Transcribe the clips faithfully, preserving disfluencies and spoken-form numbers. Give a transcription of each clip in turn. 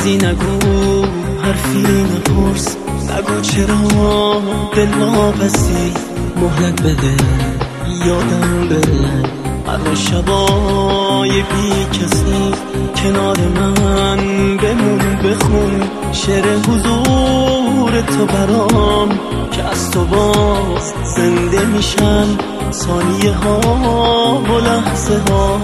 چیزی نگو، حرفی نپرس، نگو چرا دل واپسی، مهلت بده یادم بره هر شبای بی کسی کنار من بمون، بخون شعر حضور تو برام که از تو باز زنده میشن ثانیه ها و لحظه ها.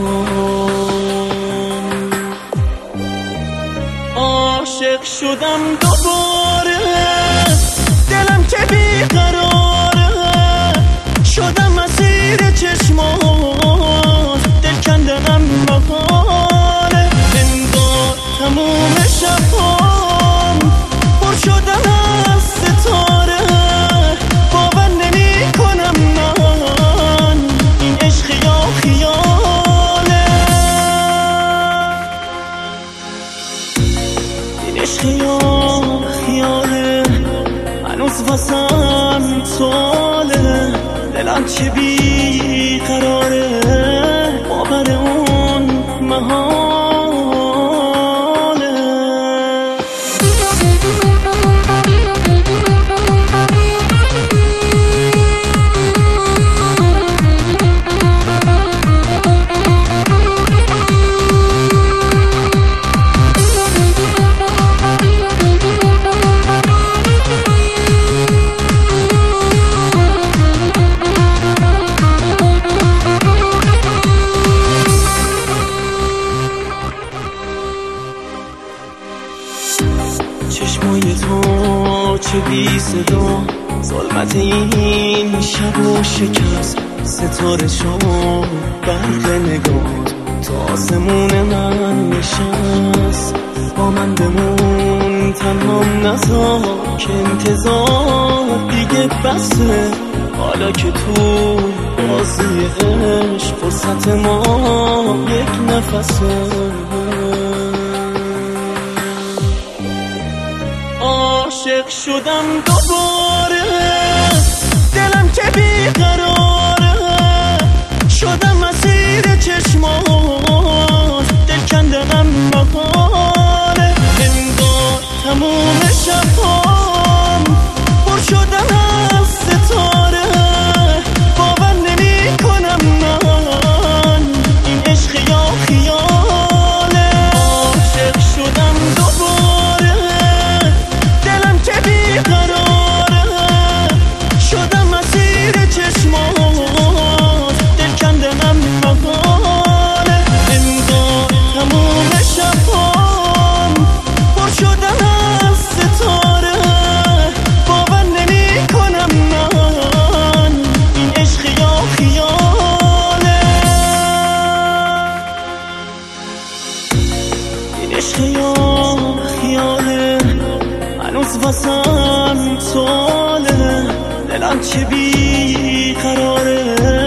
عاشق شدم دوباره، دلم که بیقراره، شدم اسیر چشمات، دل کندنم محاله، انگار تموم شبام پر شدن از ستاره، باور نمی کنم من این عشق یا خیاله، این عشق یا خیاله، هنوز واسم سواله، دلم چه بی قراره، باور اون محاله. چشمای تو چه بی صدا، ظلمت این شب و شکست، ستاره شد برق نگاه تا آسمون من نشست، با من بمون تنهام نذار که انتظار دیگه بسه، حالا که تو بازی عشق فرصت ما یک نفسه. عاشق شدم دوباره، دلم که بیقراره، شدم اسیر چشمات، دل کندنم محاله، انگار تموم شبام پر شدن از ستاره، باور نمی کنم من این عشق یا خیاله. عاشق شدم دوباره، شدم اسیر چشمات، دل کندنم محاله، انگار تموم شبام پر شدن از ستاره، باور نمی کنم من این عشق یا خیاله، این عشق یا خیاله، هنوز واسم سواله، دلم چه بی قراره.